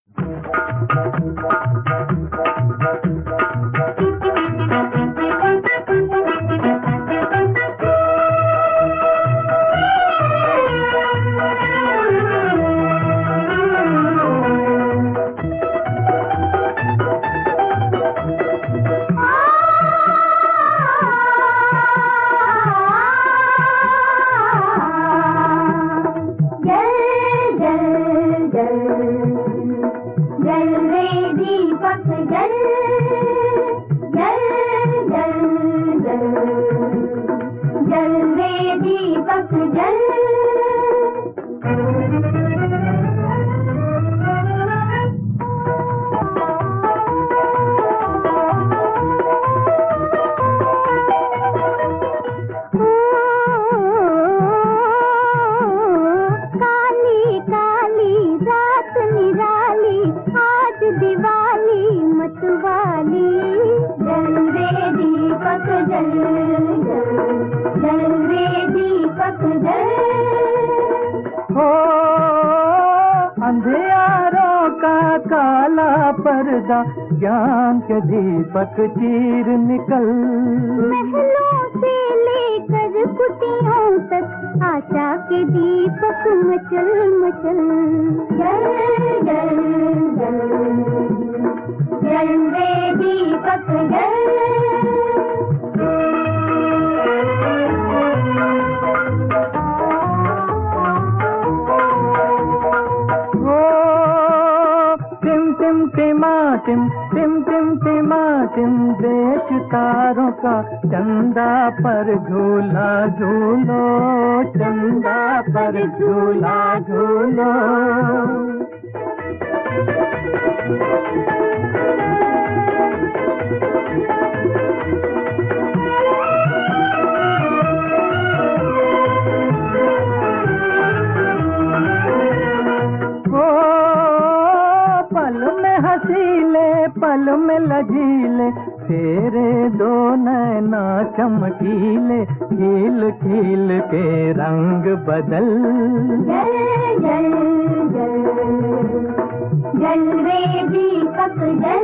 ज्ञान के दीपक चीर निकल, महलों से लेकर कुटियों तक आशा के दीपक मचल मचल। जल जल जल जल रे दीपक जल। टिम टिम टिम टिमाटिम देश तारों का चंदा पर झूला झूलो, चंदा पर झूला झूलो। पल में लजीले तेरे दो नैना चमकीले, खिल खिल के रंग बदल। जल जल जल जल रे दीपक जल।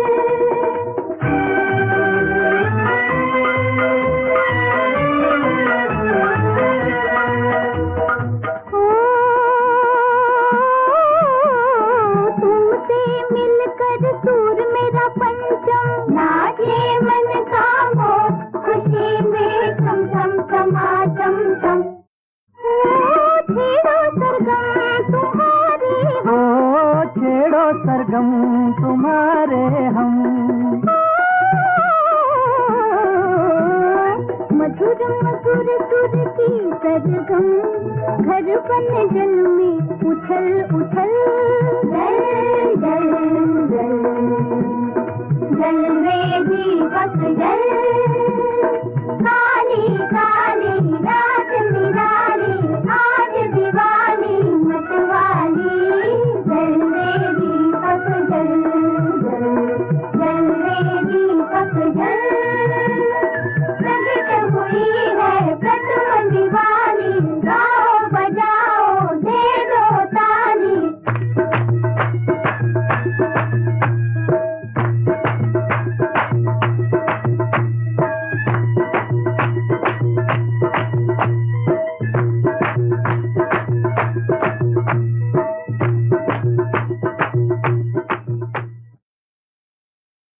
सरगम तुम्हारे हम, मधुर मधुर सुर की सरगम, घर बन जल में उछल